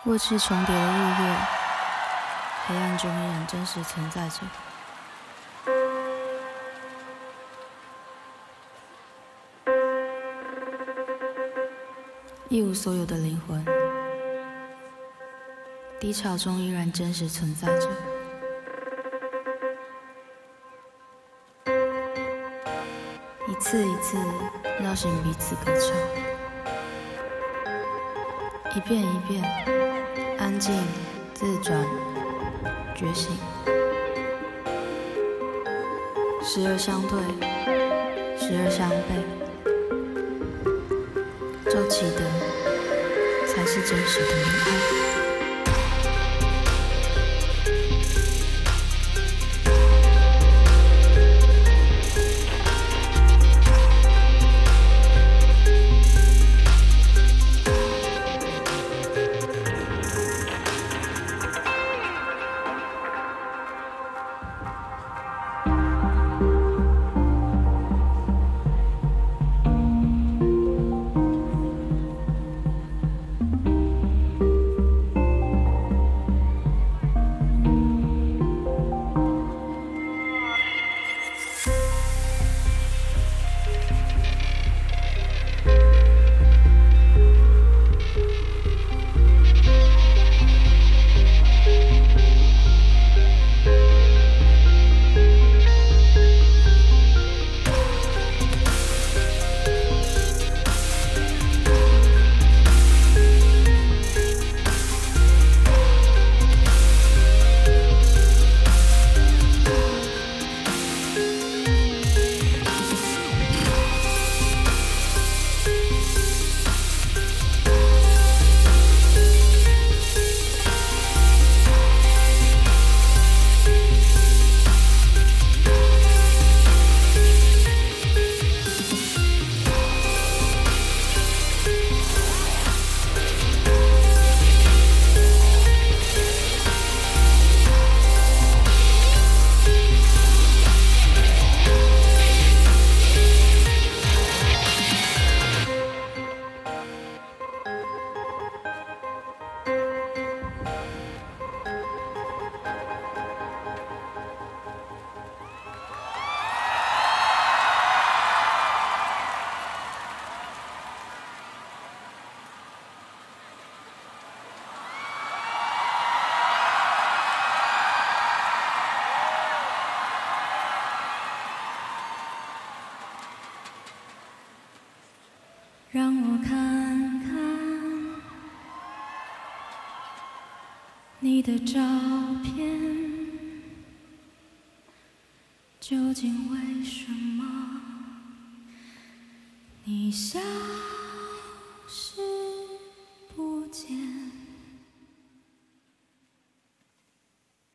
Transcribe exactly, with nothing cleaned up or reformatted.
过去重叠的日月，黑暗中依然真实存在着。一无所有的灵魂，低潮中依然真实存在着。一次一次绕行彼此歌唱，一遍一遍安静自转觉醒，时而相对，时而相背，周期的才是真实的恋爱。让我看看你的照片，究竟为什么你笑？